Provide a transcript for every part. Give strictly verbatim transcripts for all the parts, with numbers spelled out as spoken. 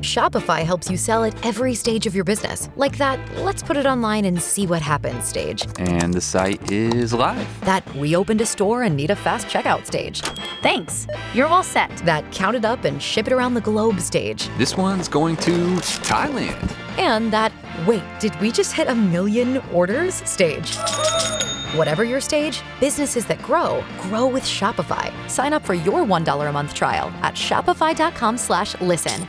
Shopify helps you sell at every stage of your business. Like that, let's put it online and see what happens stage. And the site is live. That we opened a store and need a fast checkout stage. Thanks. You're all set. That count it up and ship it around the globe stage. This one's going to Thailand. And that, wait, did we just hit a million orders stage? Whatever your stage, businesses that grow, grow with Shopify. Sign up for your one dollar a month trial at shopify.com slash listen.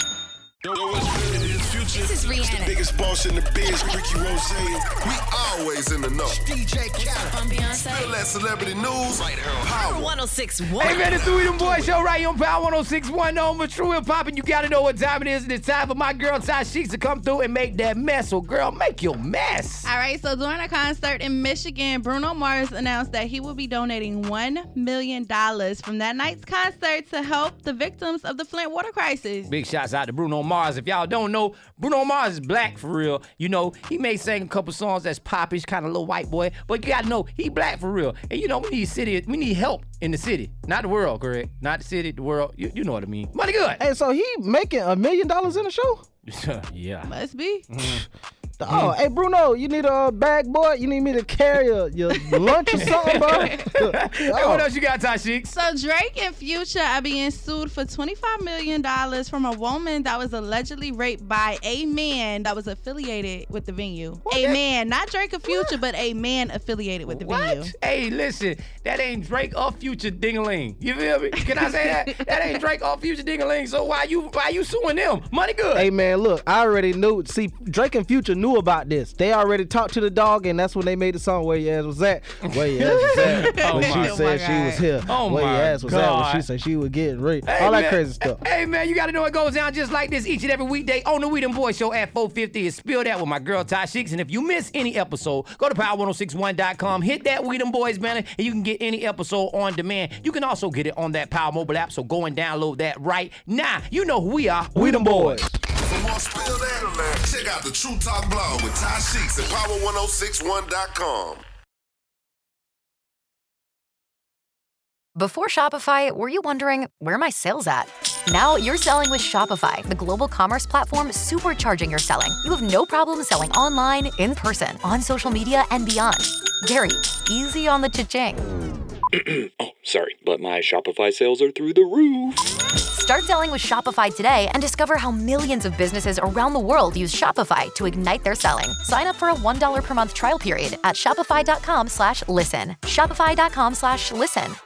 This is Rihanna. The biggest boss in the biz, Ricky Rose. We always in the know. D J Khaled. I'm Beyonce. Spill that celebrity news. Right here on Power one oh six point one. Hey man, it's the We Them Boys Show right here on Power one oh six point one. No, but true hip hop, and you gotta know what time it is. And it's time for my girl Ty Sheeks to come through and make that mess. So girl, make your mess. All right, so during a concert in Michigan, Bruno Mars announced that he will be donating one million dollars from that night's concert to help the victims of the Flint water crisis. Big shouts out to Bruno Mars. If y'all don't know, Bruno Mars is black for real. You know, he may sing a couple songs that's popish, kind of little white boy, but you gotta know, he black for real. And you know, we need city, we need help in the city. Not the world, correct? Not the city, the world. You, you know what I mean. Money good. Hey, so he making a million dollars in a show? Yeah. Must be. Mm-hmm. Oh, hey, Bruno, you need a bag, boy? You need me to carry a, your lunch or something, bro? Hey, what else you got, Ty Sheeks? So Drake and Future are being sued for twenty-five million dollars from a woman that was allegedly raped by a man that was affiliated with the venue. What? A man, not Drake or Future, but a man affiliated with the What? venue. Hey, listen, that ain't Drake or Future ding-a-ling. You feel me? Can I say that? That ain't Drake or Future ding-a-ling. So why you why you suing them? Money good. Hey, man, look, I already knew. See, Drake and Future knew about this. They already talked to the dog, and that's when they made the song Where Your Ass Was At. Where Your Ass Was At. Oh When my she said God. she was here. Oh Where Your my Ass Was At. When God. she said she was getting raped. Hey, All that man. crazy stuff. Hey, man, you got to know it goes down just like this each and every weekday on the We Them Boys Show at four fifty. It's Spill That with my girl, Ty Sheeks. And if you miss any episode, go to power ten sixty-one dot com, hit that We Them Boys banner, and you can get any episode on demand. You can also get it on that Power mobile app, so go and download that right now. You know who we are. We Them Boys. For more Spill That, check out the True Talk blog with Ty Sheeks at power ten sixty-one dot com. Before Shopify, were you wondering, where are my sales at? Now you're selling with Shopify, the global commerce platform supercharging your selling. You have no problem selling online, in person, on social media, and beyond. Gary, easy on the cha-ching. Oh, sorry, but my Shopify sales are through the roof. Start selling with Shopify today and discover how millions of businesses around the world use Shopify to ignite their selling. Sign up for a one dollar per month trial period at shopify.com slash listen. Shopify.com slash listen.